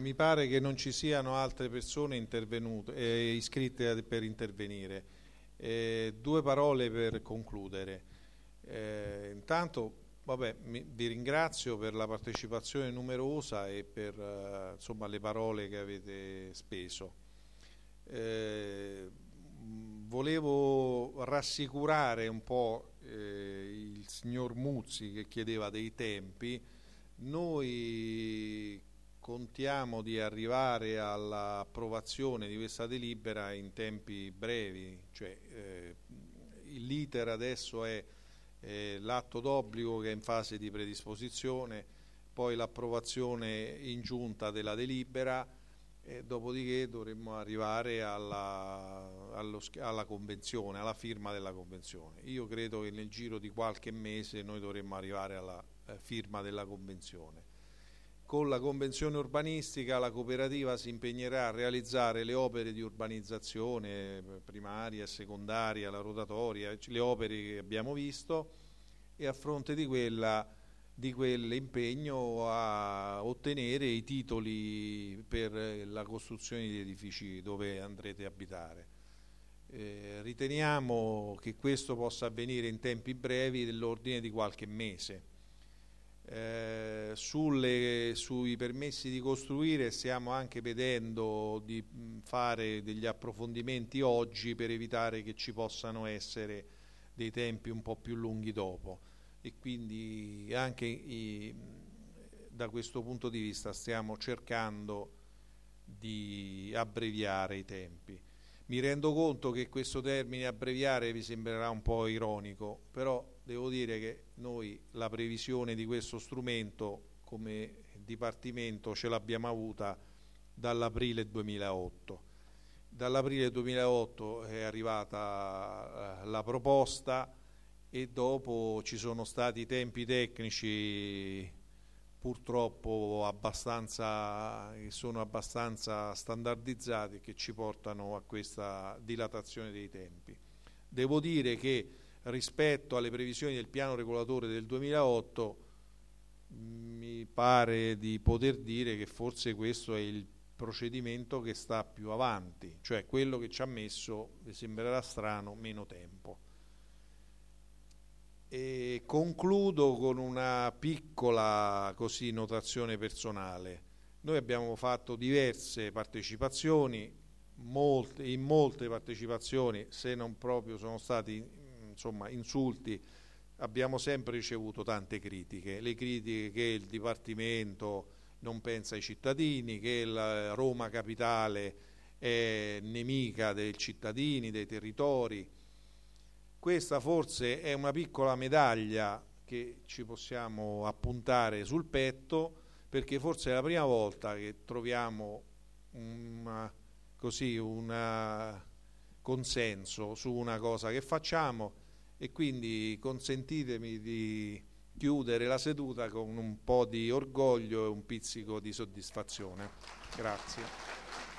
Mi pare che non ci siano altre persone iscritte per intervenire. Due parole per concludere. Intanto, vabbè, vi ringrazio per la partecipazione numerosa e per insomma, le parole che avete speso. Volevo rassicurare un po' il signor Muzzi che chiedeva dei tempi. Noi contiamo di arrivare all'approvazione di questa delibera in tempi brevi, cioè l'iter adesso è l'atto d'obbligo che è in fase di predisposizione, poi l'approvazione in giunta della delibera, dopodiché dovremmo arrivare alla convenzione, alla firma della convenzione. Io credo che nel giro di qualche mese noi dovremmo arrivare alla firma della convenzione. Con la convenzione urbanistica la cooperativa si impegnerà a realizzare le opere di urbanizzazione primaria e secondaria, la rotatoria, le opere che abbiamo visto, e a fronte di quell'impegno a ottenere i titoli per la costruzione di edifici dove andrete a abitare. Riteniamo che questo possa avvenire in tempi brevi, dell'ordine di qualche mese. Sui permessi di costruire stiamo anche vedendo di fare degli approfondimenti oggi per evitare che ci possano essere dei tempi un po' più lunghi dopo, e quindi anche da questo punto di vista stiamo cercando di abbreviare i tempi. Mi rendo conto che questo termine abbreviare vi sembrerà un po' ironico, però devo dire che noi la previsione di questo strumento come Dipartimento ce l'abbiamo avuta dall'aprile 2008. Dall'aprile 2008 è arrivata la proposta e dopo ci sono stati tempi tecnici purtroppo sono abbastanza standardizzati, che ci portano a questa dilatazione dei tempi. Devo dire che rispetto alle previsioni del piano regolatore del 2008 mi pare di poter dire che forse questo è il procedimento che sta più avanti, cioè quello che ci ha messo, vi sembrerà strano, meno tempo. E concludo con una piccola notazione personale. Noi abbiamo fatto diverse partecipazioni, in molte partecipazioni, se non proprio sono stati insulti, abbiamo sempre ricevuto tante critiche. Le critiche che il Dipartimento non pensa ai cittadini, che la Roma Capitale è nemica dei cittadini, dei territori. Questa forse è una piccola medaglia che ci possiamo appuntare sul petto, perché forse è la prima volta che troviamo un consenso su una cosa che facciamo, e quindi consentitemi di chiudere la seduta con un po' di orgoglio e un pizzico di soddisfazione. Grazie.